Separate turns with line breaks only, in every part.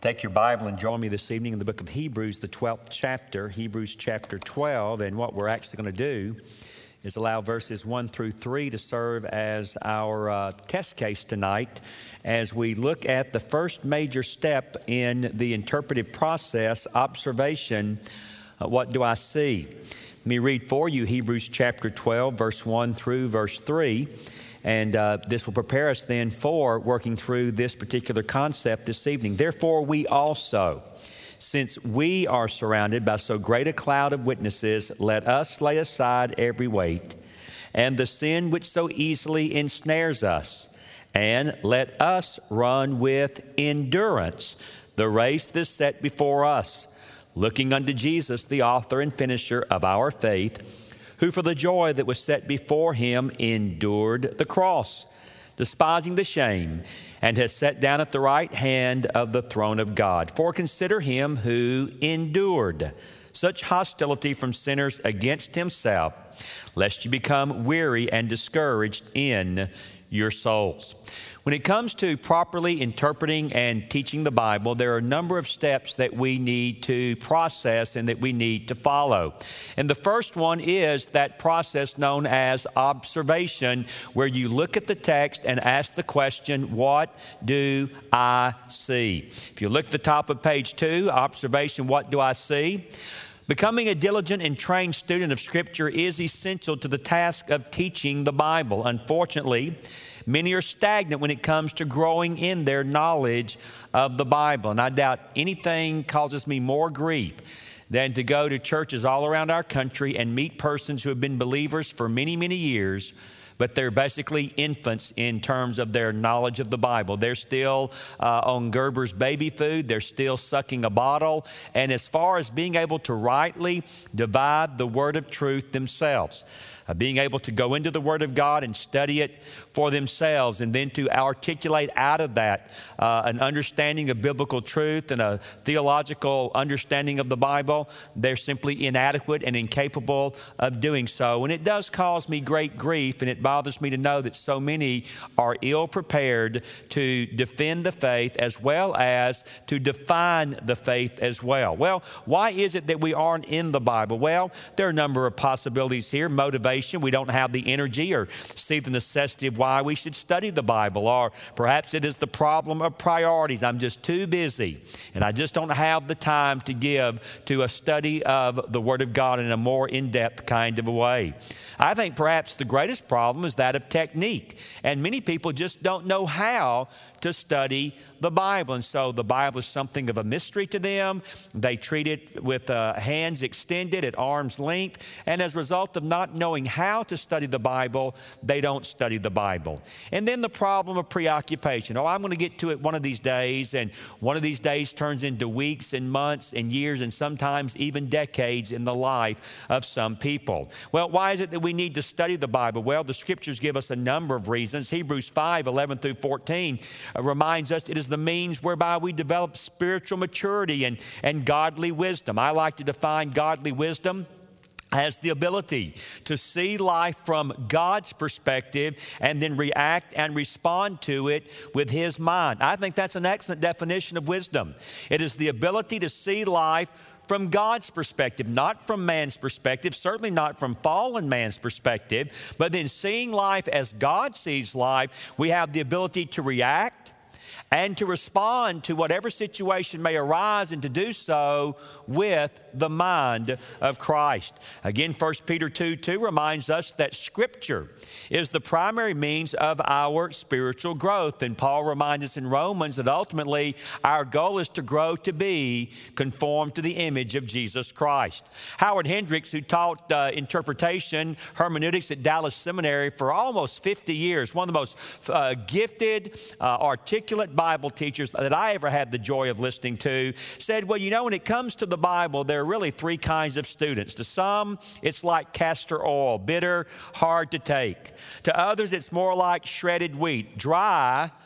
Take your Bible and join me this evening in the book of Hebrews, the 12th chapter, Hebrews chapter 12. And what we're actually going to do is allow verses 1 through 3 to serve as our test case tonight as we look at the first major step in the interpretive process, observation. What do I see? Let me read for you Hebrews chapter 12, verse 1 through verse 3. And this will prepare us then for working through this particular concept this evening. Therefore, we also, since we are surrounded by so great a cloud of witnesses, let us lay aside every weight and the sin which so easily ensnares us, and let us run with endurance the race that is set before us, looking unto Jesus, the author and finisher of our faith, who for the joy that was set before him endured the cross, despising the shame, and has sat down at the right hand of the throne of God. For consider him who endured such hostility from sinners against himself, lest you become weary and discouraged in your souls. When it comes to properly interpreting and teaching the Bible, there are a number of steps that we need to process and that we need to follow. And the first one is that process known as observation, where you look at the text and ask the question, what do I see? If you look at the top of page 2, observation, what do I see? Becoming a diligent and trained student of Scripture is essential to the task of teaching the Bible. Unfortunately, many are stagnant when it comes to growing in their knowledge of the Bible. And I doubt anything causes me more grief than to go to churches all around our country and meet persons who have been believers for many, many years, but they're basically infants in terms of their knowledge of the Bible. They're still on Gerber's baby food. They're still sucking a bottle. And as far as being able to rightly divide the word of truth themselves, being able to go into the Word of God and study it for themselves, and then to articulate out of that an understanding of biblical truth and a theological understanding of the Bible, they're simply inadequate and incapable of doing so. And it does cause me great grief, and it bothers me to know that so many are ill prepared to defend the faith as well as to define the faith as well. Well, why is it that we aren't in the Bible? Well, there are a number of possibilities here. Motivation. We don't have the energy or see the necessity of why we should study the Bible. Or perhaps it is the problem of priorities. I'm just too busy and I just don't have the time to give to a study of the Word of God in a more in-depth kind of a way. I think perhaps the greatest problem is that of technique. And many people just don't know how to study the Bible. And so the Bible is something of a mystery to them. They treat it with hands extended at arm's length. And as a result of not knowing how to study the Bible, they don't study the Bible. And then the problem of preoccupation. Oh, I'm going to get to it one of these days. And one of these days turns into weeks and months and years and sometimes even decades in the life of some people. Well, why is it that we need to study the Bible? Well, the Scriptures give us a number of reasons. Hebrews 5, 11 through 14 reminds us it is the means whereby we develop spiritual maturity and godly wisdom. I like to define godly wisdom as the ability to see life from God's perspective and then react and respond to it with His mind. I think that's an excellent definition of wisdom. It is the ability to see life from God's perspective, not from man's perspective, certainly not from fallen man's perspective, but then seeing life as God sees life, we have the ability to react and to respond to whatever situation may arise, and to do so with the mind of Christ. Again, 1 Peter 2:2 reminds us that Scripture is the primary means of our spiritual growth. And Paul reminds us in Romans that ultimately our goal is to grow to be conformed to the image of Jesus Christ. Howard Hendricks, who taught interpretation, hermeneutics at Dallas Seminary for almost 50 years, one of the most gifted, articulate Bible teachers that I ever had the joy of listening to, said, well, you know, when it comes to the Bible, there are really three kinds of students. To some, it's like castor oil, bitter, hard to take. To others, it's more like shredded wheat, dry,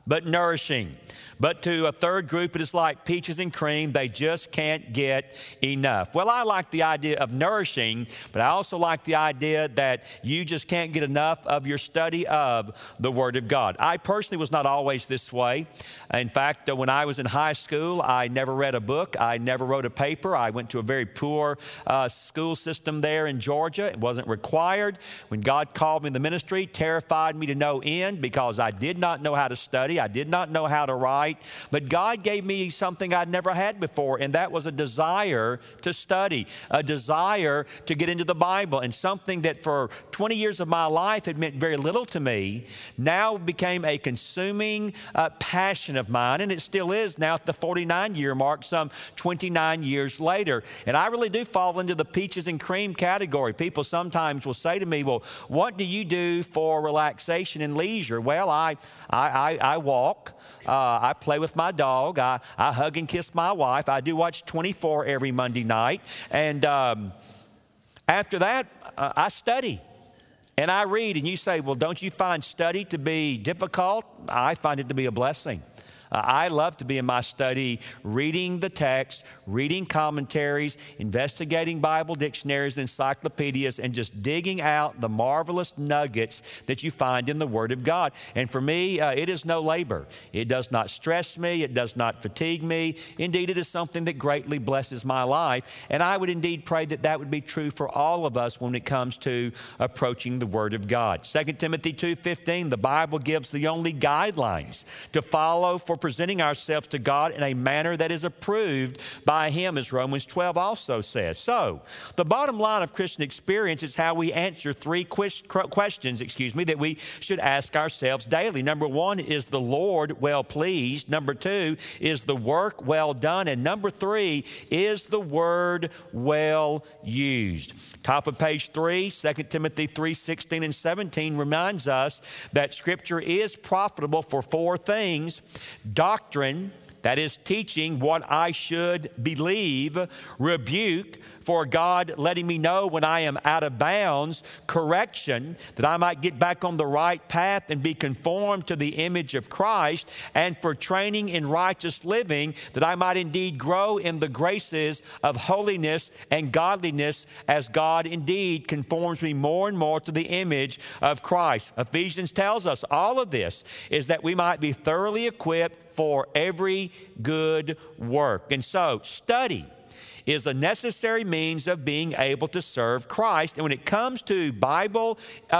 but nourishing. But to a third group, it is like peaches and cream. They just can't get enough. Well, I like the idea of nourishing, but I also like the idea that you just can't get enough of your study of the Word of God. I personally was not always this way. In fact, when I was in high school, I never read a book. I never wrote a paper. I went to a very poor school system there in Georgia. It wasn't required. When God called me in the ministry, terrified me to no end because I did not know how to study. I did not know how to write. But God gave me something I'd never had before, and that was a desire to study, a desire to get into the Bible, and something that for 20 years of my life had meant very little to me now became a consuming passion of mine, and it still is now at the 49-year mark, some 29 years later. And I really do fall into the peaches and cream category. People sometimes will say to me, well, what do you do for relaxation and leisure? Well, I walk. I play with my dog. I hug and kiss my wife. I do watch 24 every Monday night. And after that, I study. And I read. And you say, well, don't you find study to be difficult? I find it to be a blessing. I love to be in my study reading the text, reading commentaries, investigating Bible dictionaries and encyclopedias, and just digging out the marvelous nuggets that you find in the Word of God. And for me, it is no labor. It does not stress me. It does not fatigue me. Indeed, it is something that greatly blesses my life. And I would indeed pray that that would be true for all of us when it comes to approaching the Word of God. 2 Timothy 2:15, the Bible gives the only guidelines to follow for presenting ourselves to God in a manner that is approved by Him, as Romans 12 also says. So, the bottom line of Christian experience is how we answer three questions that we should ask ourselves daily. Number one, is the Lord well pleased? Number two, is the work well done? And number three, is the Word well used? Top of page 3, 2 Timothy 3:16 and 17 reminds us that Scripture is profitable for four things: doctrine, that is teaching what I should believe; rebuke, for God letting me know when I am out of bounds; correction, that I might get back on the right path and be conformed to the image of Christ; and for training in righteous living, that I might indeed grow in the graces of holiness and godliness, as God indeed conforms me more and more to the image of Christ. Ephesians tells us all of this is that we might be thoroughly equipped for every good work. And so, study is a necessary means of being able to serve Christ. And when it comes to Bible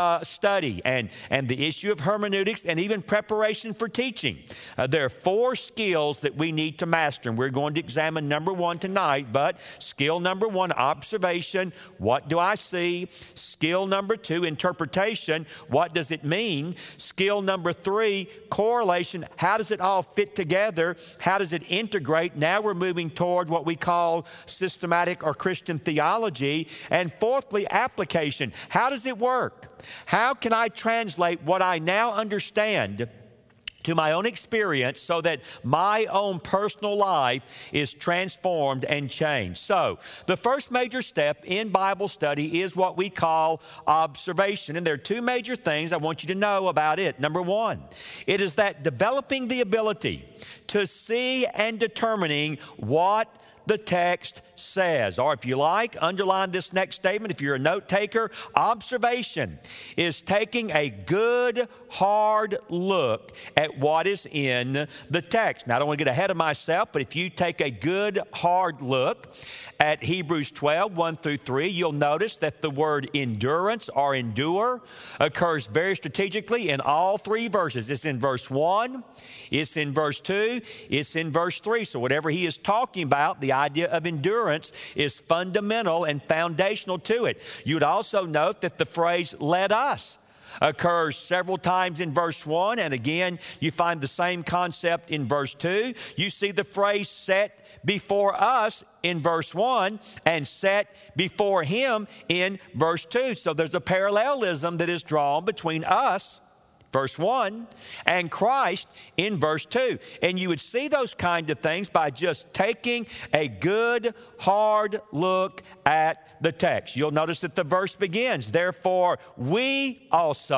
study and the issue of hermeneutics and even preparation for teaching, there are four skills that we need to master. And we're going to examine number one tonight. But skill number one, observation. What do I see? Skill number two, interpretation. What does it mean? Skill number three, correlation. How does it all fit together? How does it integrate? Now we're moving toward what we call systematic or Christian theology. And fourthly, application. How does it work? How can I translate what I now understand to my own experience so that my own personal life is transformed and changed? So, the first major step in Bible study is what we call observation. And there are two major things I want you to know about it. Number one, it is that developing the ability to see and determining what the text says. Or if you like, underline this next statement if you're a note taker. Observation is taking a good, hard look at what is in the text. Now, I don't want to get ahead of myself, but if you take a good, hard look at Hebrews 12, 1 through 3, you'll notice that the word endurance or endure occurs very strategically in all three verses. It's in verse 1, it's in verse 2, it's in verse 3. So whatever he is talking about, the idea of endurance is fundamental and foundational to it. You'd also note that the phrase "let us" occurs several times in verse 1, and again, you find the same concept in verse 2. You see the phrase "set before us" in verse 1 and "set before him" in verse 2. So there's a parallelism that is drawn between us, verse 1, and Christ in verse 2. And you would see those kind of things by just taking a good, hard look at the text. You'll notice that the verse begins, "Therefore we also,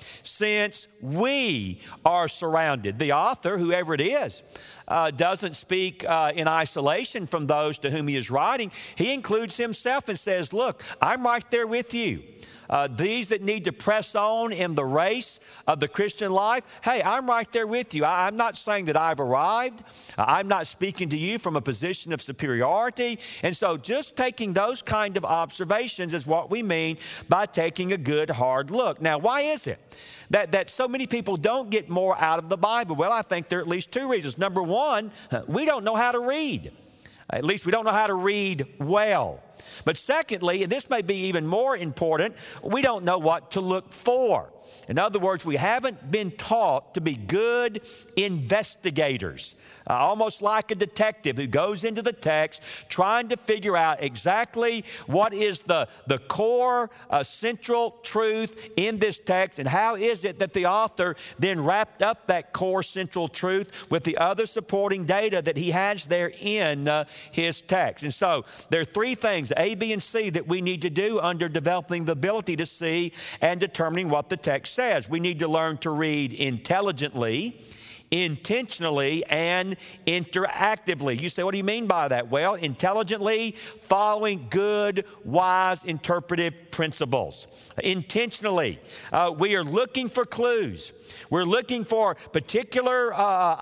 since we are surrounded. The author, whoever it is, doesn't speak in isolation from those to whom he is writing. He includes himself and says, look, I'm right there with you. These that need to press on in the race of the Christian life, hey, I'm right there with you. I'm not saying that I've arrived. I'm not speaking to you from a position of superiority. And so just taking those kind of observations is what we mean by taking a good, hard look. Now, why is it that so many people don't get more out of the Bible? Well, I think there are at least two reasons. Number one, we don't know how to read. At least we don't know how to read well. But secondly, and this may be even more important, we don't know what to look for. In other words, we haven't been taught to be good investigators, almost like a detective who goes into the text trying to figure out exactly what is the core central truth in this text, and how is it that the author then wrapped up that core central truth with the other supporting data that he has there in his text. And so there are three things, A, B, and C, that we need to do under developing the ability to see and determining what the text says. We need to learn to read intelligently, intentionally, and interactively. You say, what do you mean by that? Well, intelligently, following good, wise, interpretive principles. Intentionally, we are looking for clues. We're looking for particular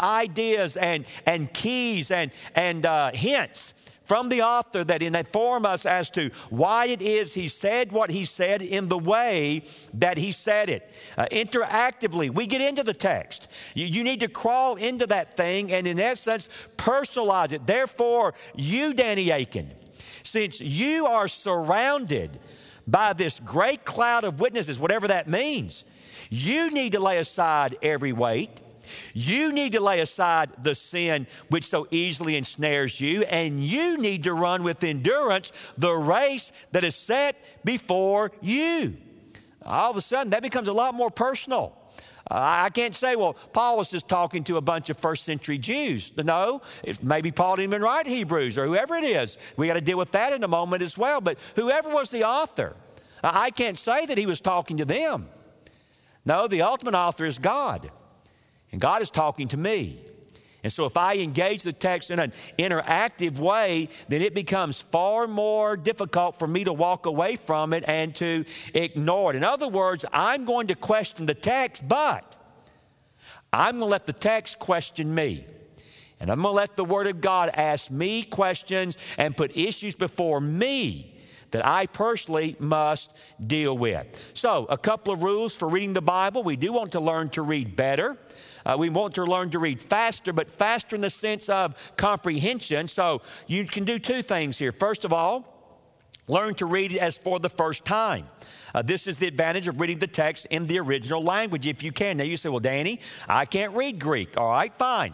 ideas and keys and hints from the author that inform us as to why it is he said what he said in the way that he said it. Interactively, we get into the text. You need to crawl into that thing and in essence personalize it. Therefore, you, Danny Akin, since you are surrounded by this great cloud of witnesses, whatever that means, you need to lay aside every weight. You need to lay aside the sin which so easily ensnares you, and you need to run with endurance the race that is set before you. All of a sudden, that becomes a lot more personal. I can't say, well, Paul was just talking to a bunch of first century Jews. No, maybe Paul didn't even write Hebrews or whoever it is. We got to deal with that in a moment as well. But whoever was the author, I can't say that he was talking to them. No, the ultimate author is God. And God is talking to me. And so if I engage the text in an interactive way, then it becomes far more difficult for me to walk away from it and to ignore it. In other words, I'm going to question the text, but I'm going to let the text question me. And I'm going to let the Word of God ask me questions and put issues before me that I personally must deal with. So, a couple of rules for reading the Bible. We do want to learn to read better. We want to learn to read faster, but faster in the sense of comprehension. So, you can do two things here. First of all, learn to read it as for the first time. This is the advantage of reading the text in the original language if you can. Now you say, well, Danny, I can't read Greek. All right, fine.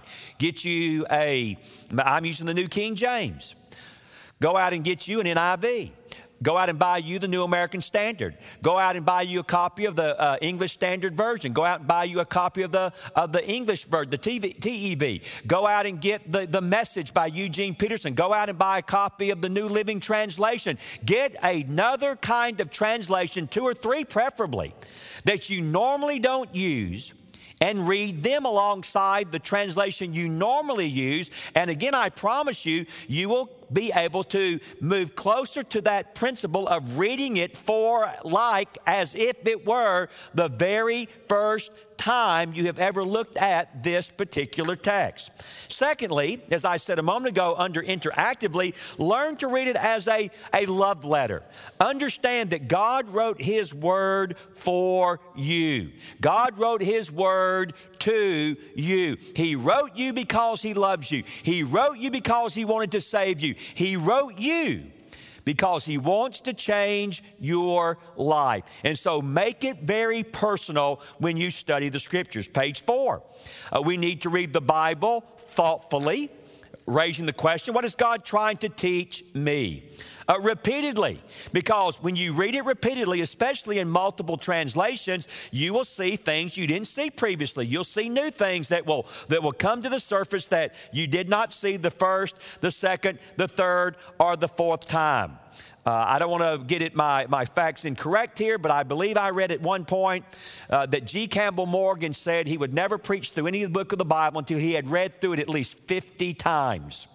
I'm using the New King James. Go out and get you an NIV. Go out and buy you the New American Standard. Go out and buy you a copy of the English Standard Version. Go out and buy you a copy of the English version, the TEV. Go out and get the Message by Eugene Peterson. Go out and buy a copy of the New Living Translation. Get another kind of translation, 2 or 3 preferably, that you normally don't use, and read them alongside the translation you normally use. And again, I promise you, you will be able to move closer to that principle of reading it as if it were the very first time you have ever looked at this particular text. Secondly, as I said a moment ago, under interactively, learn to read it as a love letter. Understand that God wrote His Word for you. God wrote His Word to you. He wrote you because He loves you. He wrote you because He wanted to save you. He wrote you because He wants to change your life. And so make it very personal when you study the Scriptures. Page 4. We need to read the Bible thoughtfully, raising the question, what is God trying to teach me? Repeatedly, because when you read it repeatedly, especially in multiple translations, you will see things you didn't see previously. You'll see new things that will come to the surface that you did not see the first, the second, the third, or the fourth time. I don't want to get my facts incorrect here, but I believe I read at one point that G. Campbell Morgan said he would never preach through any of the book of the Bible until he had read through it at least 50 times.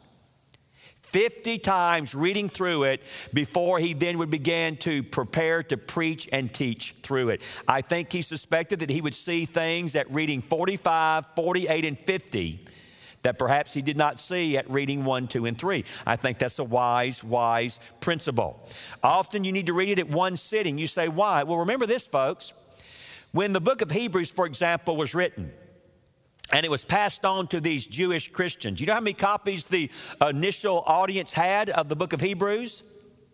50 times reading through it before he then would begin to prepare to preach and teach through it. I think he suspected that he would see things at reading 45, 48, and 50 that perhaps he did not see at reading 1, 2, and 3. I think that's a wise principle. Often you need to read it at one sitting. You say, why? Well, remember this, folks. When the book of Hebrews, for example, was written, and it was passed on to these Jewish Christians, you know how many copies the initial audience had of the book of Hebrews?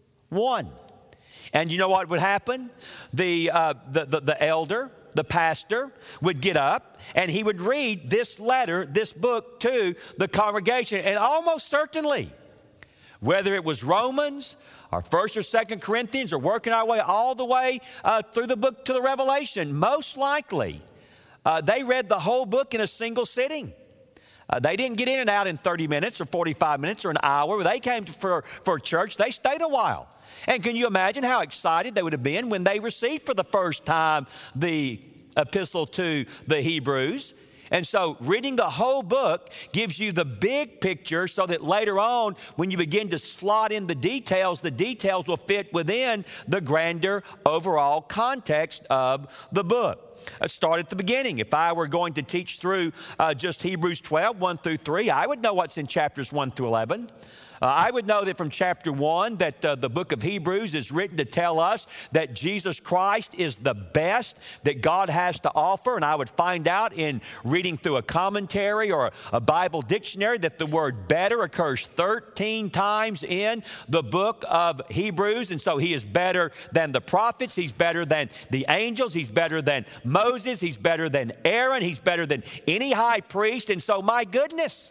1. And you know what would happen? The elder, the pastor, would get up and he would read this letter, this book to the congregation. And almost certainly, whether it was Romans or 1st or 2nd Corinthians or working our way all the way through the book to the Revelation, most likely they read the whole book in a single sitting. They didn't get in and out in 30 minutes or 45 minutes or an hour. They came for church. They stayed a while. And can you imagine how excited they would have been when they received for the first time the epistle to the Hebrews? And so reading the whole book gives you the big picture so that later on, when you begin to slot in the details will fit within the grander overall context of the book. Let's start at the beginning. If I were going to teach through just Hebrews 12, 1 through 3, I would know what's in chapters 1 through 11. I would know that from chapter 1 that the book of Hebrews is written to tell us that Jesus Christ is the best that God has to offer. And I would find out in reading through a commentary or a Bible dictionary that the word better occurs 13 times in the book of Hebrews. And so he is better than the prophets. He's better than the angels. He's better than Moses. He's better than Aaron. He's better than any high priest. And so, my goodness,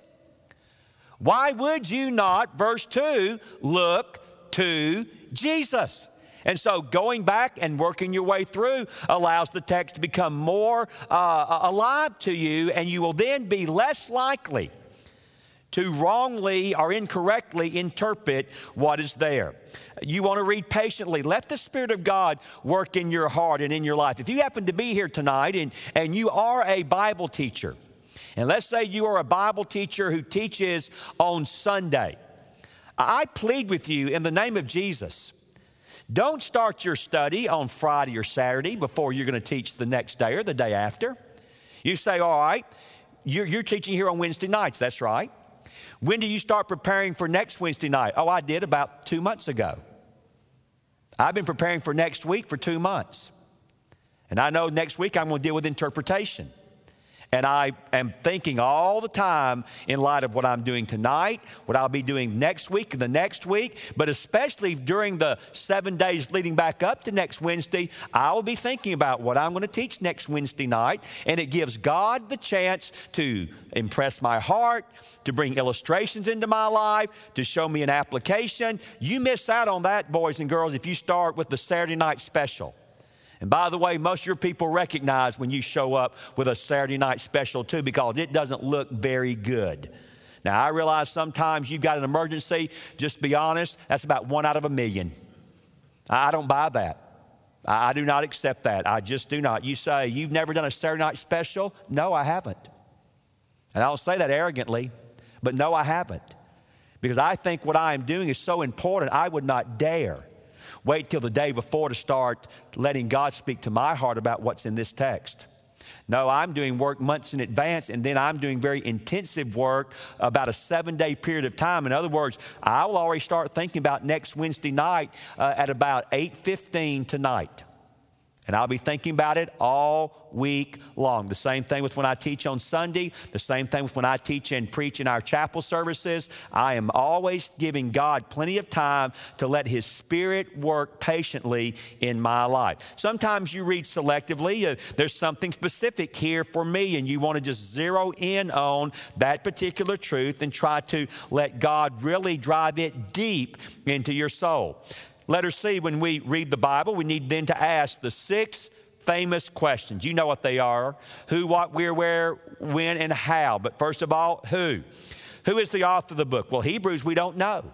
why would you not, verse 2, look to Jesus? And so going back and working your way through allows the text to become more alive to you, and you will then be less likely to wrongly or incorrectly interpret what is there. You want to read patiently. Let the Spirit of God work in your heart and in your life. If you happen to be here tonight and you are a Bible teacher, and let's say you are a Bible teacher who teaches on Sunday, I plead with you in the name of Jesus, don't start your study on Friday or Saturday before you're going to teach the next day or the day after. You say, all right, you're teaching here on Wednesday nights. That's right. When do you start preparing for next Wednesday night? Oh, I did about 2 months ago. I've been preparing for next week for 2 months. And I know next week I'm going to deal with interpretation. And I am thinking all the time in light of what I'm doing tonight, what I'll be doing next week and the next week, but especially during the 7 days leading back up to next Wednesday, I will be thinking about what I'm going to teach next Wednesday night. And it gives God the chance to impress my heart, to bring illustrations into my life, to show me an application. You miss out on that, boys and girls, if you start with the Saturday night special. And by the way, most of your people recognize when you show up with a Saturday night special too, because it doesn't look very good. Now, I realize sometimes you've got an emergency. Just be honest, that's about 1 out of a million. I don't buy that. I do not accept that. I just do not. You say, you've never done a Saturday night special? No, I haven't. And I don't say that arrogantly, but no, I haven't. Because I think what I am doing is so important, I would not dare wait till the day before to start letting God speak to my heart about what's in this text. No, I'm doing work months in advance, and then I'm doing very intensive work about a 7-day period of time. In other words, I will already start thinking about next Wednesday night at about 8:15 tonight. And I'll be thinking about it all week long. The same thing with when I teach on Sunday. The same thing with when I teach and preach in our chapel services. I am always giving God plenty of time to let His Spirit work patiently in my life. Sometimes you read selectively. There's something specific here for me, and you want to just zero in on that particular truth and try to let God really drive it deep into your soul. Letter C, when we read the Bible, we need then to ask the 6 famous questions. You know what they are. Who, what, where, when, and how. But first of all, who? Who is the author of the book? Well, Hebrews, we don't know.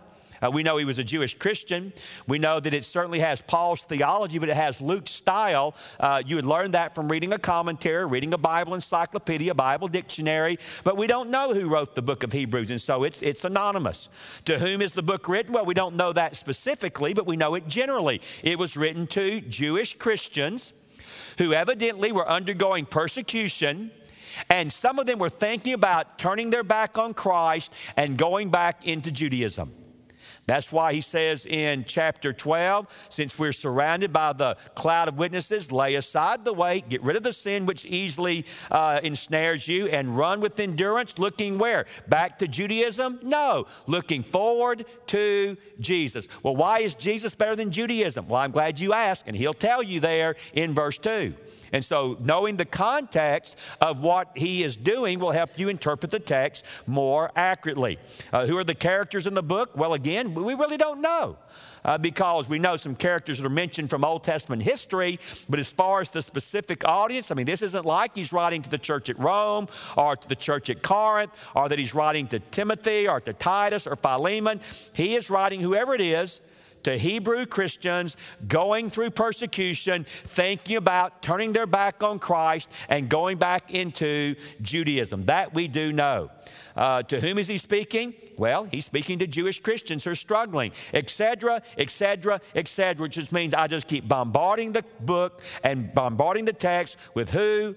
We know he was a Jewish Christian. We know that it certainly has Paul's theology, but it has Luke's style. You would learn that from reading a commentary, reading a Bible encyclopedia, Bible dictionary. But we don't know who wrote the book of Hebrews, and so it's anonymous. To whom is the book written? Well, we don't know that specifically, but we know it generally. It was written to Jewish Christians who evidently were undergoing persecution, and some of them were thinking about turning their back on Christ and going back into Judaism. That's why he says in chapter 12, since we're surrounded by the cloud of witnesses, lay aside the weight, get rid of the sin which easily ensnares you, and run with endurance, looking where? Back to Judaism? No, looking forward to Jesus. Well, why is Jesus better than Judaism? Well, I'm glad you asked, and he'll tell you there in verse 2. And so knowing the context of what he is doing will help you interpret the text more accurately. Who are the characters in the book? Well, again, we really don't know because we know some characters that are mentioned from Old Testament history, but as far as the specific audience, I mean, this isn't like he's writing to the church at Rome or to the church at Corinth or that he's writing to Timothy or to Titus or Philemon. He is writing, whoever it is, to Hebrew Christians going through persecution, thinking about turning their back on Christ and going back into Judaism. That we do know. To whom is he speaking? Well, he's speaking to Jewish Christians who are struggling, etc., etc., etc., which just means I just keep bombarding the book and bombarding the text with who.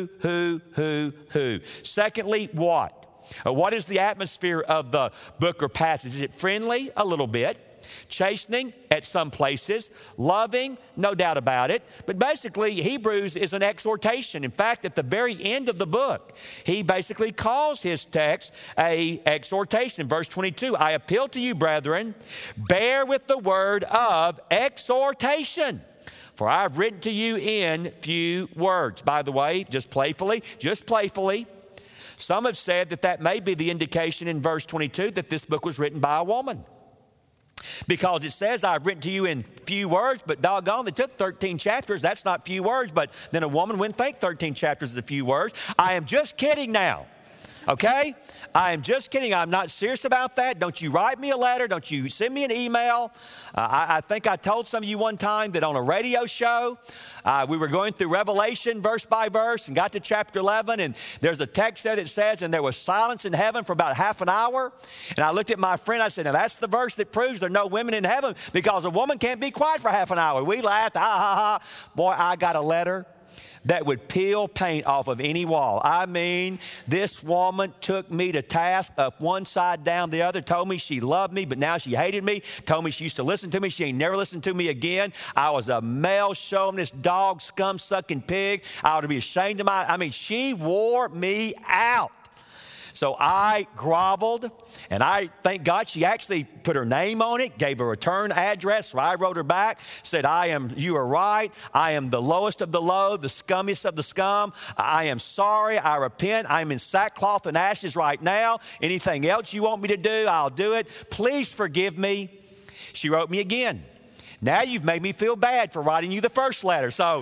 Secondly, what? What is the atmosphere of the book or passage? Is it friendly? A little bit. Chastening at some places, loving, no doubt about it. But basically, Hebrews is an exhortation. In fact, at the very end of the book, he basically calls his text a exhortation. Verse 22, I appeal to you, brethren, bear with the word of exhortation. For I've written to you in few words. By the way, just playfully, some have said that may be the indication in verse 22 that this book was written by a woman. Because it says, I've written to you in few words, but doggone, they took 13 chapters. That's not few words, but then a woman wouldn't think 13 chapters is a few words. I am just kidding now. Okay? I am just kidding. I'm not serious about that. Don't you write me a letter. Don't you send me an email. I think I told some of you one time that on a radio show, we were going through Revelation verse by verse and got to chapter 11, and there's a text there that says, and there was silence in heaven for about half an hour. And I looked at my friend. I said, now that's the verse that proves there are no women in heaven because a woman can't be quiet for half an hour. We laughed. Ha, ha, ha. Boy, I got a letter that would peel paint off of any wall. I mean, this woman took me to task up one side, down the other, told me she loved me, but now she hated me, told me she used to listen to me. She ain't never listened to me again. I was a male chauvinist dog, scum-sucking pig. I ought to be ashamed of she wore me out. So I groveled, and I thank God she actually put her name on it, gave a return address. So I wrote her back, said, you are right. I am the lowest of the low, the scummiest of the scum. I am sorry. I repent. I'm in sackcloth and ashes right now. Anything else you want me to do, I'll do it. Please forgive me. She wrote me again. Now you've made me feel bad for writing you the first letter. So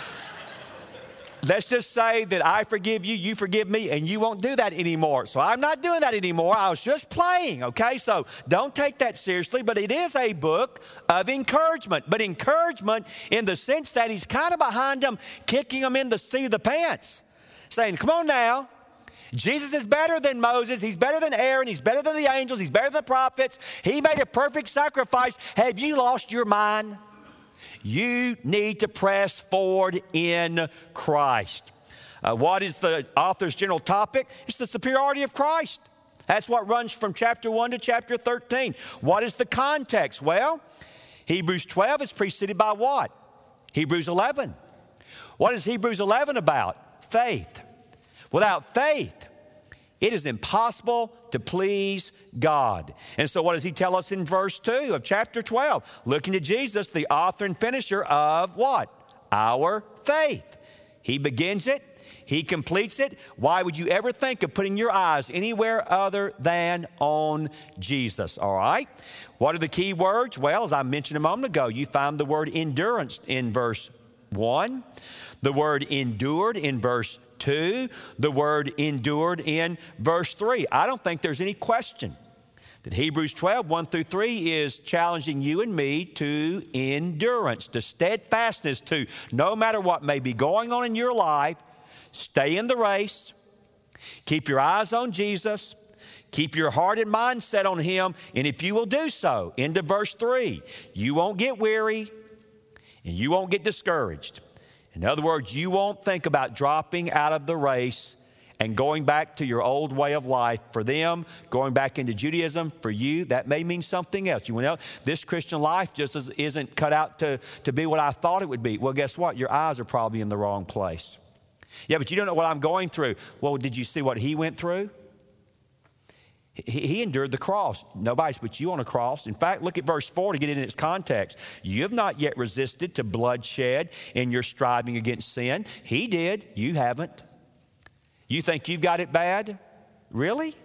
let's just say that I forgive you, you forgive me, and you won't do that anymore. So I'm not doing that anymore. I was just playing, okay? So don't take that seriously, but it is a book of encouragement. But encouragement in the sense that he's kind of behind them, kicking them in the seat of the pants, saying, come on now. Jesus is better than Moses. He's better than Aaron. He's better than the angels. He's better than the prophets. He made a perfect sacrifice. Have you lost your mind? You need to press forward in Christ. What is the author's general topic? It's the superiority of Christ. That's what runs from chapter 1 to chapter 13. What is the context? Well, Hebrews 12 is preceded by what? Hebrews 11. What is Hebrews 11 about? Faith. Without faith, it is impossible to please God. And so what does he tell us in verse 2 of chapter 12? Looking to Jesus, the author and finisher of what? Our faith. He begins it. He completes it. Why would you ever think of putting your eyes anywhere other than on Jesus? All right. What are the key words? Well, as I mentioned a moment ago, you find the word endurance in verse 1, the word endured in verse 2, the word endured in verse 3. I don't think there's any question That Hebrews 12, 1 through 3 is challenging you and me to endurance, to steadfastness, to no matter what may be going on in your life, stay in the race, keep your eyes on Jesus, keep your heart and mind set on Him, and if you will do so, into verse 3, you won't get weary and you won't get discouraged. In other words, you won't think about dropping out of the race and going back to your old way of life. For them, going back into Judaism, for you, that may mean something else. You know, this Christian life just isn't cut out to be what I thought it would be. Well, guess what? Your eyes are probably in the wrong place. Yeah, but you don't know what I'm going through. Well, did you see what He went through? He endured the cross. Nobody's put you on a cross. In fact, look at verse 4 to get it in its context. You have not yet resisted to bloodshed in your striving against sin. He did. You haven't. You think you've got it bad? Really?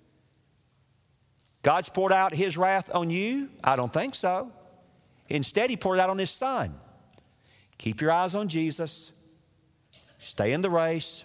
God's poured out His wrath on you? I don't think so. Instead, He poured it out on His Son. Keep your eyes on Jesus. Stay in the race.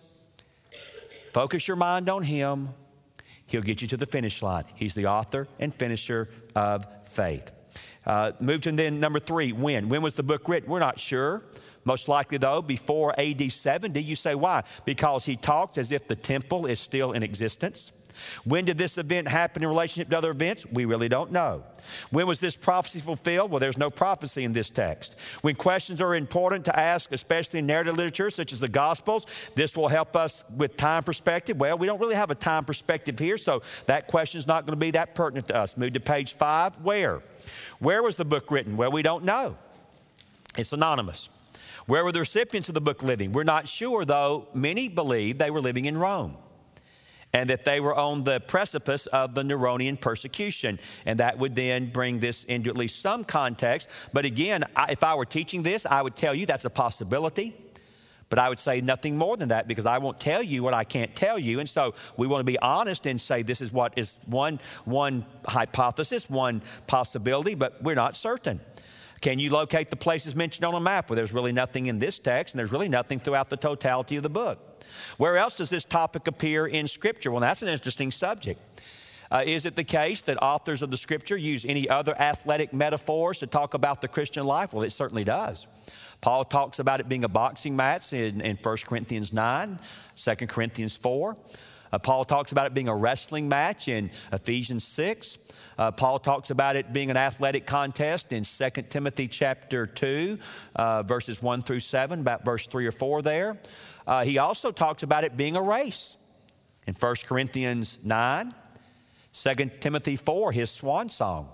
Focus your mind on Him. He'll get you to the finish line. He's the author and finisher of faith. Move to then number 3, when? When was the book written? We're not sure. Most likely, though, before AD 70. You say, why? Because he talks as if the temple is still in existence. When did this event happen in relationship to other events? We really don't know. When was this prophecy fulfilled? Well, there's no prophecy in this text. When questions are important to ask, especially in narrative literature, such as the Gospels, this will help us with time perspective. Well, we don't really have a time perspective here, so that question is not going to be that pertinent to us. Move to page 5. Where? Where was the book written? Well, we don't know. It's anonymous. Where were the recipients of the book living? We're not sure, though many believe they were living in Rome and that they were on the precipice of the Neronian persecution. And that would then bring this into at least some context. But again, if I were teaching this, I would tell you that's a possibility. But I would say nothing more than that because I won't tell you what I can't tell you. And so we want to be honest and say this is what is one hypothesis, one possibility, but we're not certain. Can you locate the places mentioned on a map? Well, there's really nothing in this text, and there's really nothing throughout the totality of the book. Where else does this topic appear in Scripture? Well, that's an interesting subject. Is it the case that authors of the Scripture use any other athletic metaphors to talk about the Christian life? Well, it certainly does. Paul talks about it being a boxing match in 1 Corinthians 9, 2 Corinthians 4. Paul talks about it being a wrestling match in Ephesians 6. Paul talks about it being an athletic contest in 2 Timothy chapter 2, verses 1 through 7, about verse 3 or 4 there. He also talks about it being a race in 1 Corinthians 9, 2 Timothy 4, his swan song.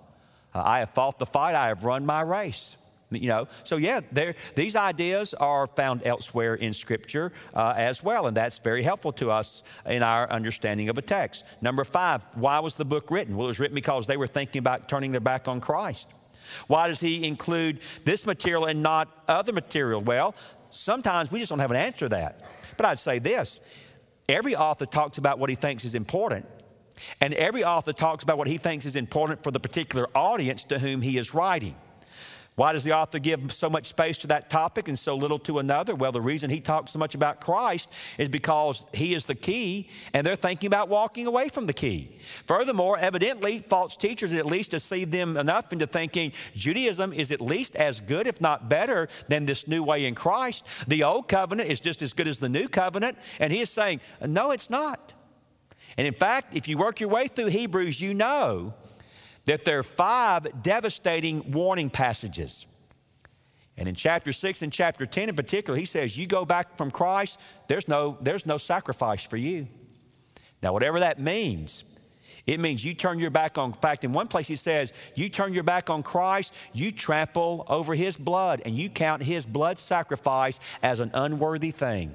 I have fought the fight, I have run my race. You know, so yeah, these ideas are found elsewhere in Scripture as well, and that's very helpful to us in our understanding of a text. Number 5, why was the book written? Well, it was written because they were thinking about turning their back on Christ. Why does he include this material and not other material? Well, sometimes we just don't have an answer to that. But I'd say this, every author talks about what he thinks is important, and every author talks about what he thinks is important for the particular audience to whom he is writing. Why does the author give so much space to that topic and so little to another? Well, the reason he talks so much about Christ is because he is the key, and they're thinking about walking away from the key. Furthermore, evidently, false teachers at least deceive them enough into thinking Judaism is at least as good, if not better, than this new way in Christ. The old covenant is just as good as the new covenant, and he is saying, no, it's not. And in fact, if you work your way through Hebrews, you know that there are 5 devastating warning passages. And in chapter 6 and chapter 10 in particular, he says, you go back from Christ, there's no sacrifice for you. Now, whatever that means, it means you turn your back on, in fact, in one place he says, you turn your back on Christ, you trample over his blood, and you count his blood sacrifice as an unworthy thing.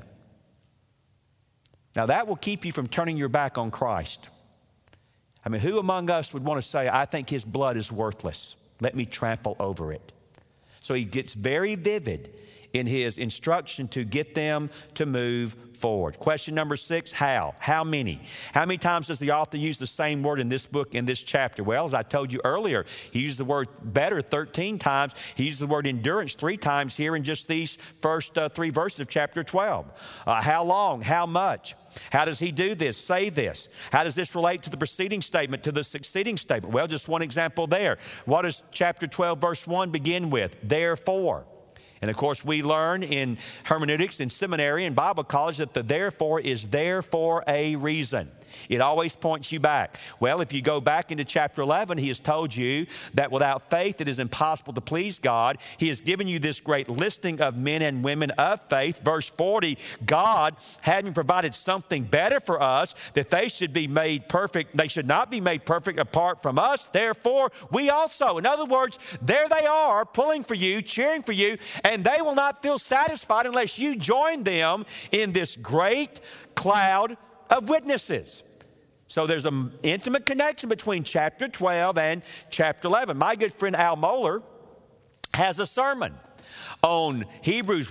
Now, that will keep you from turning your back on Christ. I mean, who among us would want to say, I think his blood is worthless. Let me trample over it. So he gets very vivid in his instruction to get them to move forward. Question number 6, how? How many? How many times does the author use the same word in this book, in this chapter? Well, as I told you earlier, he used the word better 13 times. He used the word endurance 3 times here in just these first 3 verses of chapter 12. How long? How much? How does he do this? Say this. How does this relate to the preceding statement, to the succeeding statement? Well, just one example there. What does chapter 12, verse 1 begin with? Therefore. And of course, we learn in hermeneutics, in seminary, and Bible college that the therefore is there for a reason. It always points you back. Well, if you go back into chapter 11, he has told you that without faith it is impossible to please God. He has given you this great listing of men and women of faith. Verse 40, God, having provided something better for us, that they should be made perfect, they should not be made perfect apart from us. Therefore, we also. In other words, there they are, pulling for you, cheering for you, and they will not feel satisfied unless you join them in this great cloud of witnesses. So there's an intimate connection between chapter 12 and chapter 11. My good friend Al Mohler has a sermon on Hebrews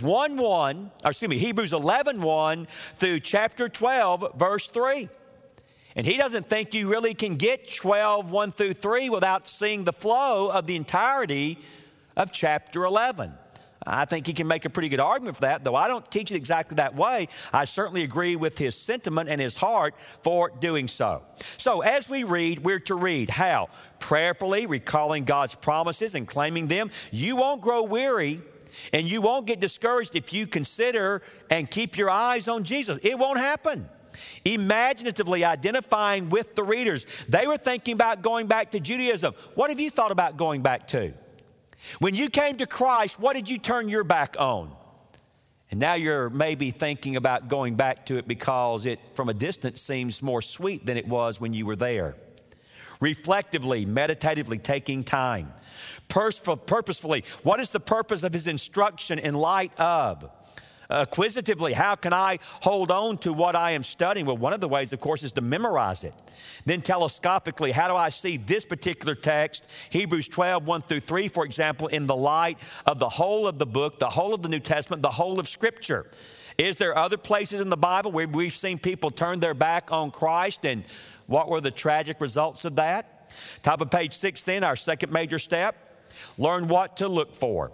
11:1 through chapter 12, verse 3. And he doesn't think you really can get 12:1 through 3 without seeing the flow of the entirety of chapter 11. I think he can make a pretty good argument for that, though I don't teach it exactly that way. I certainly agree with his sentiment and his heart for doing so. So as we read, we're to read how? Prayerfully, recalling God's promises and claiming them. You won't grow weary and you won't get discouraged if you consider and keep your eyes on Jesus. It won't happen. Imaginatively identifying with the readers. They were thinking about going back to Judaism. What have you thought about going back to? When you came to Christ, what did you turn your back on? And now you're maybe thinking about going back to it because it, from a distance, seems more sweet than it was when you were there. Reflectively, meditatively taking time. Purposefully, what is the purpose of his instruction in light of? Acquisitively, how can I hold on to what I am studying? Well, one of the ways, of course, is to memorize it. Then telescopically, how do I see this particular text, Hebrews 12:1 through 3, for example, in the light of the whole of the book, the whole of the New Testament, the whole of Scripture? Is there other places in the Bible where we've seen people turn their back on Christ, and what were the tragic results of that? Top of page 6 then, our second major step, learn what to look for.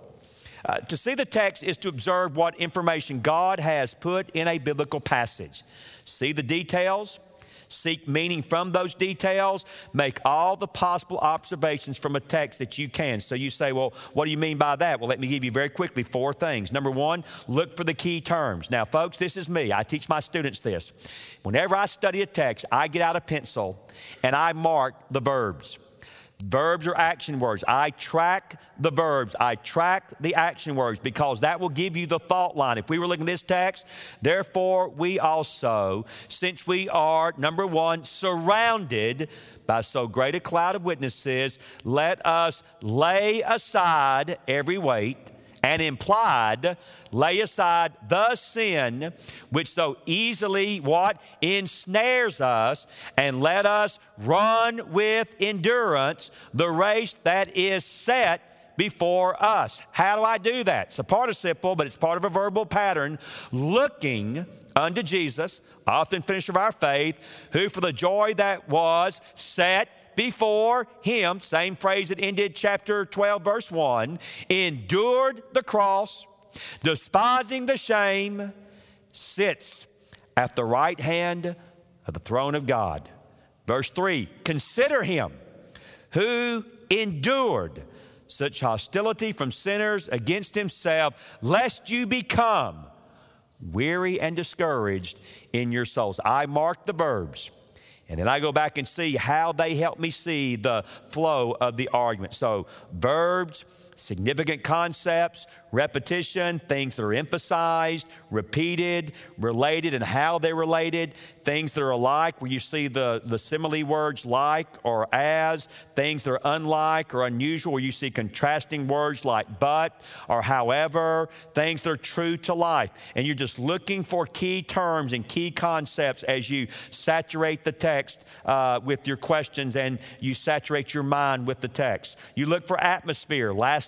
To see the text is to observe what information God has put in a biblical passage. See the details, seek meaning from those details, make all the possible observations from a text that you can. So you say, well, what do you mean by that? Well, let me give you very quickly 4 things. Number 1, look for the key terms. Now, folks, this is me. I teach my students this. Whenever I study a text, I get out a pencil and I mark the verbs. Verbs are action words. I track the verbs. I track the action words because that will give you the thought line. If we were looking at this text, therefore we also, since we are, number 1, surrounded by so great a cloud of witnesses, let us lay aside every weight, and implied, lay aside the sin which so easily, what? Ensnares us, and let us run with endurance the race that is set before us. How do I do that? It's a participle, but it's part of a verbal pattern. Looking unto Jesus, author and finisher of our faith, who for the joy that was set before him, same phrase that ended chapter 12, verse 1, endured the cross, despising the shame, sits at the right hand of the throne of God. Verse 3, consider him who endured such hostility from sinners against himself, lest you become weary and discouraged in your souls. I mark the verbs. And then I go back and see how they help me see the flow of the argument. So verbs, significant concepts, repetition, things that are emphasized, repeated, related, and how they're related, things that are alike, where you see the simile words like or as, things that are unlike or unusual, where you see contrasting words like but or however, things that are true to life. And you're just looking for key terms and key concepts as you saturate the text with your questions and you saturate your mind with the text. You look for atmosphere. Last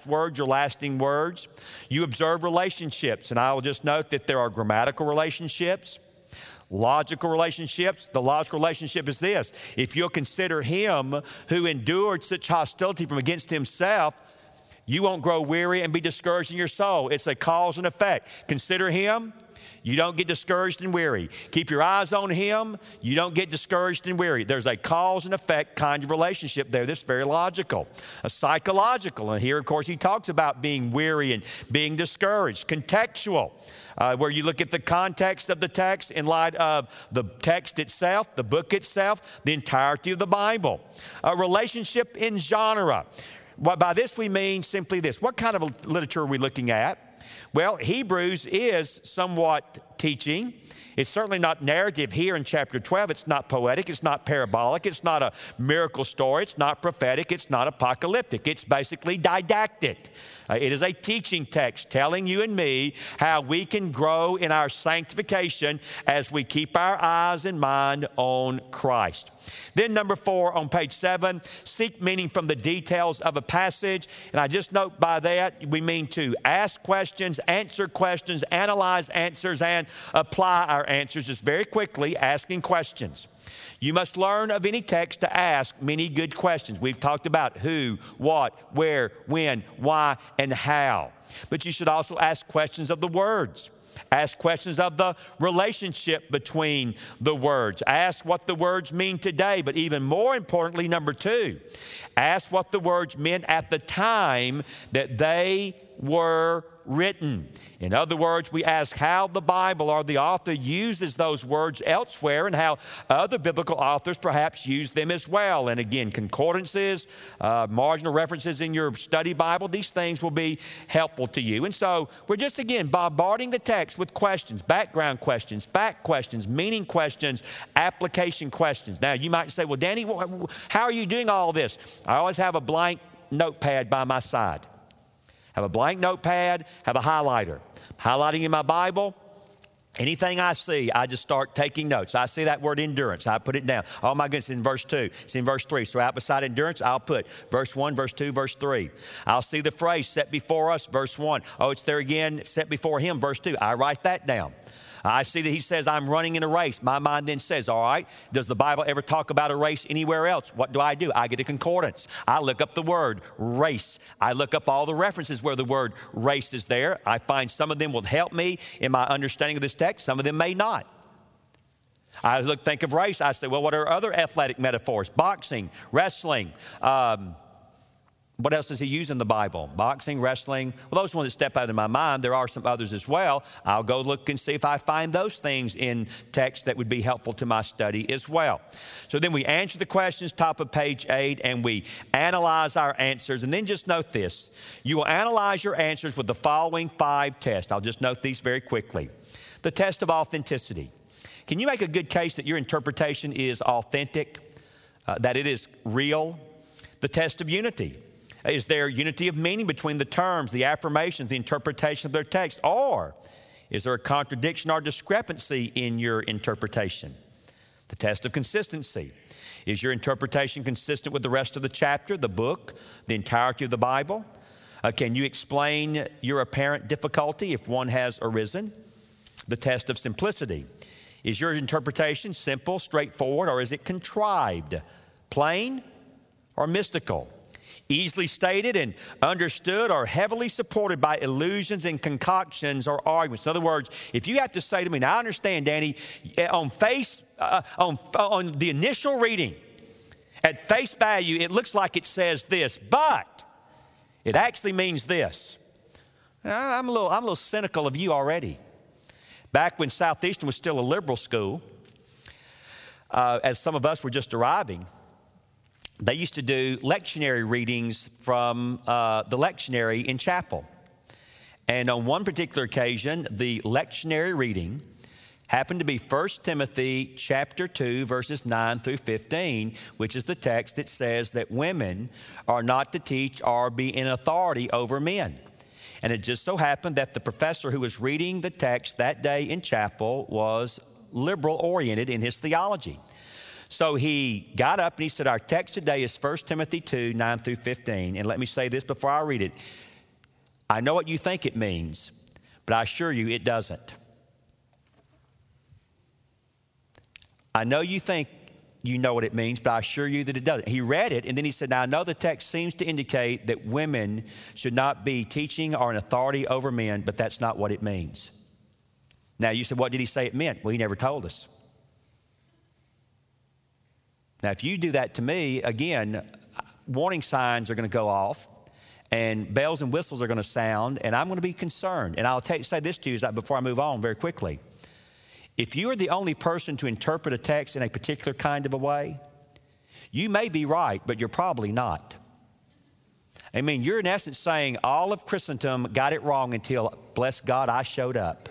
last words or lasting words. You observe relationships, and I will just note that there are grammatical relationships, logical relationships. The logical relationship is this: if you'll consider him who endured such hostility from against himself, you won't grow weary and be discouraged in your soul. It's a cause and effect. Consider him. You don't get discouraged and weary. Keep your eyes on him. You don't get discouraged and weary. There's a cause and effect kind of relationship there that's very logical. A psychological, and here, of course, he talks about being weary and being discouraged. Contextual, where you look at the context of the text in light of the text itself, the book itself, the entirety of the Bible. A relationship in genre. By this we mean simply this. What kind of literature are we looking at? Well, Hebrews is somewhat teaching. It's certainly not narrative here in chapter 12. It's not poetic. It's not parabolic. It's not a miracle story. It's not prophetic. It's not apocalyptic. It's basically didactic. It is a teaching text telling you and me how we can grow in our sanctification as we keep our eyes and mind on Christ. Then number 4 on page 7, seek meaning from the details of a passage. And I just note by that, we mean to ask questions, answer questions, analyze answers, and apply our answers. Just very quickly, asking questions. You must learn of any text to ask many good questions. We've talked about who, what, where, when, why, and how. But you should also ask questions of the words. Ask questions of the relationship between the words. Ask what the words mean today, but even more importantly, number 2, ask what the words meant at the time that they were written. In other words, we ask how the Bible or the author uses those words elsewhere and how other biblical authors perhaps use them as well. And again, concordances, marginal references in your study Bible, these things will be helpful to you. And so we're just, again, bombarding the text with questions, background questions, fact questions, meaning questions, application questions. Now, you might say, well, Danny, how are you doing all this? I always have a blank notepad by my side. Have a blank notepad, have a highlighter. Highlighting in my Bible, anything I see, I just start taking notes. I see that word endurance, I put it down. Oh my goodness, it's in verse 2, it's in verse 3. So out beside endurance, I'll put verse 1, verse 2, verse 3. I'll see the phrase set before us, verse 1. Oh, it's there again, set before him, verse 2. I write that down. I see that he says, I'm running in a race. My mind then says, all right, does the Bible ever talk about a race anywhere else? What do? I get a concordance. I look up the word race. I look up all the references where the word race is there. I find some of them will help me in my understanding of this text. Some of them may not. I think of race. I say, well, what are other athletic metaphors? Boxing, wrestling, what else does he use in the Bible? Boxing, wrestling. Well, those ones that step out of my mind. There are some others as well. I'll go look and see if I find those things in text that would be helpful to my study as well. So then we answer the questions, top of page 8, and we analyze our answers. And then just note this. You will analyze your answers with the following 5 tests. I'll just note these very quickly. The test of authenticity. Can you make a good case that your interpretation is authentic, that it is real? The test of unity. Is there unity of meaning between the terms, the affirmations, the interpretation of their text? Or is there a contradiction or discrepancy in your interpretation? The test of consistency. Is your interpretation consistent with the rest of the chapter, the book, the entirety of the Bible? Can you explain your apparent difficulty if one has arisen? The test of simplicity. Is your interpretation simple, straightforward, or is it contrived, plain, or mystical? Easily stated and understood or heavily supported by illusions and concoctions or arguments. In other words, if you have to say to me, now I understand, Danny, on the initial reading, at face value, it looks like it says this, but it actually means this. I'm a little cynical of you already. Back when Southeastern was still a liberal school, as some of us were just arriving, they used to do lectionary readings from the lectionary in chapel. And on one particular occasion, the lectionary reading happened to be 1 Timothy chapter 2, verses 9 through 15, which is the text that says that women are not to teach or be in authority over men. And it just so happened that the professor who was reading the text that day in chapel was liberal-oriented in his theology. So he got up and he said, our text today is 1 Timothy 2, 9 through 15. And let me say this before I read it. I know what you think it means, but I assure you it doesn't. I know you think you know what it means, but I assure you that it doesn't. He read it, and then he said, now I know the text seems to indicate that women should not be teaching or an authority over men, but that's not what it means. Now you said, what did he say it meant? Well, he never told us. Now if you do that to me, again, warning signs are going to go off, and bells and whistles are going to sound, and I'm going to be concerned. And I'll say this to you before I move on very quickly. If you are the only person to interpret a text in a particular kind of a way, you may be right, but you're probably not. I mean, you're in essence saying all of Christendom got it wrong until, bless God, I showed up.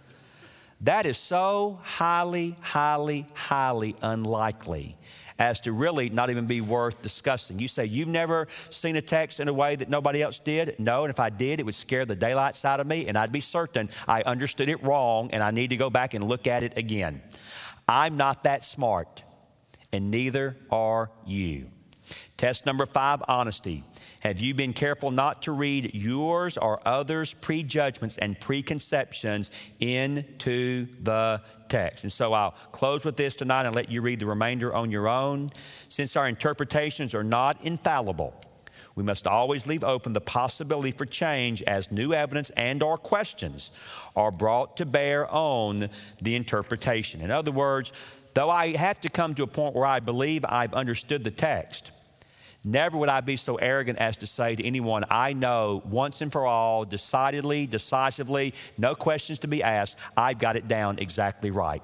That is so highly, highly, highly unlikely as to really not even be worth discussing. You say, you've never seen a text in a way that nobody else did? No, and if I did, it would scare the daylights out of me, and I'd be certain I understood it wrong, and I need to go back and look at it again. I'm not that smart, and neither are you. Test number 5, honesty. Have you been careful not to read yours or others' prejudgments and preconceptions into the text? And so I'll close with this tonight and let you read the remainder on your own. Since our interpretations are not infallible, we must always leave open the possibility for change as new evidence and or questions are brought to bear on the interpretation. In other words, though I have to come to a point where I believe I've understood the text, never would I be so arrogant as to say to anyone, I know once and for all, decidedly, decisively, no questions to be asked, I've got it down exactly right.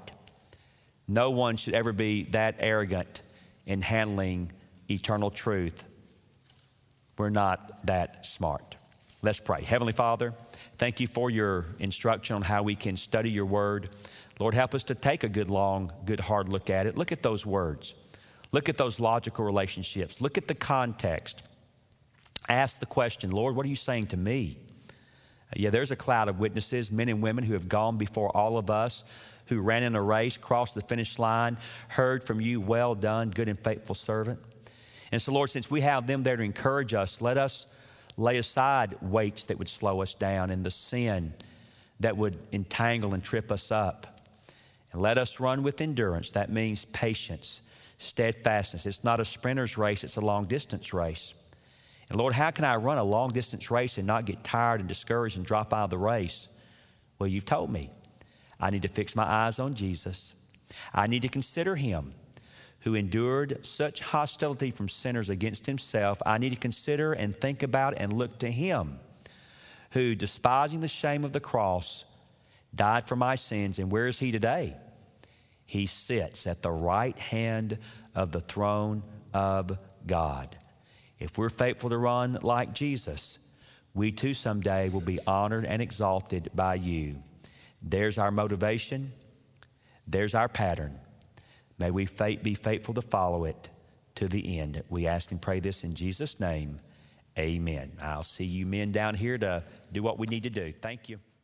No one should ever be that arrogant in handling eternal truth. We're not that smart. Let's pray. Heavenly Father, thank you for your instruction on how we can study your word. Lord, help us to take a good, long, good, hard look at it. Look at those words. Look at those logical relationships. Look at the context. Ask the question, Lord, what are you saying to me? Yeah, there's a cloud of witnesses, men and women who have gone before all of us, who ran in a race, crossed the finish line, heard from you, well done, good and faithful servant. And so, Lord, since we have them there to encourage us, let us lay aside weights that would slow us down and the sin that would entangle and trip us up. And let us run with endurance. That means patience, steadfastness. It's not a sprinter's race, it's a long-distance race. And Lord, how can I run a long-distance race and not get tired and discouraged and drop out of the race? Well, you've told me. I need to fix my eyes on Jesus. I need to consider him who endured such hostility from sinners against himself. I need to consider and think about and look to him who, despising the shame of the cross, died for my sins. And where is he today? He sits at the right hand of the throne of God. If we're faithful to run like Jesus, we too someday will be honored and exalted by you. There's our motivation. There's our pattern. May we be faithful to follow it to the end. We ask and pray this in Jesus' name. Amen. I'll see you men down here to do what we need to do. Thank you.